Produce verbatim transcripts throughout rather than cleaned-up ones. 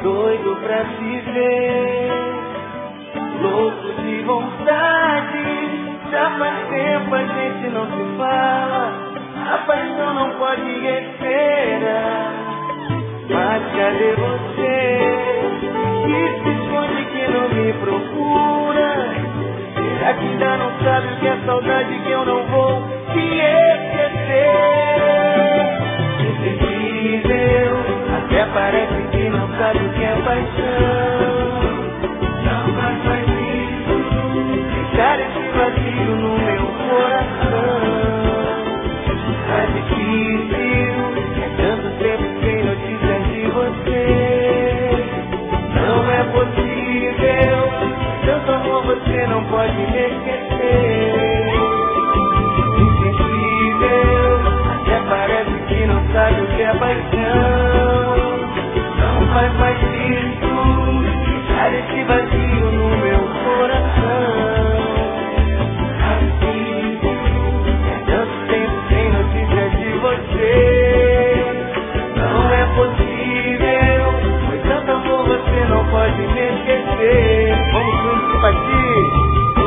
doido pra se ver, louco de vontade. Já faz tempo a gente não se fala, a paixão não pode esperar. Mas cadê você, que se esconde, que não me procura? Será que ainda não sabe o que é saudade, que eu não vou te esquecer? Insensível, até parece que não sabe o que é paixão. Não faz mais isso, deixar esse vazio no meu coração. É difícil, é tanto tempo sem notícias de você. Não é possível, tanto amor você não pode me esquecer. Insensível, até parece que não sabe o que é paixão. Não faz mais isso, deixar esse vazio no meu coração. Assim, é tanto tempo sem notícias de você. Não é possível, pois tanto amor você não pode me esquecer. Vamos juntos, simpatia.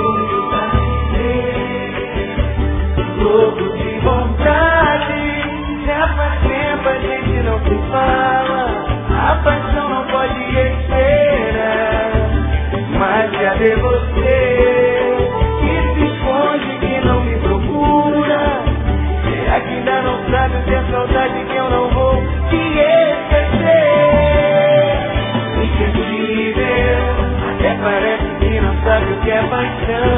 Louco de vontade, já faz tempo a gente não se fala, a paixão não pode esperar. Mas cadê você, que se esconde, que não me procura? Será que ainda não sabe o que é saudade, que eu não vou te esquecer? Insensível, até parece que não sabe o que é paixão.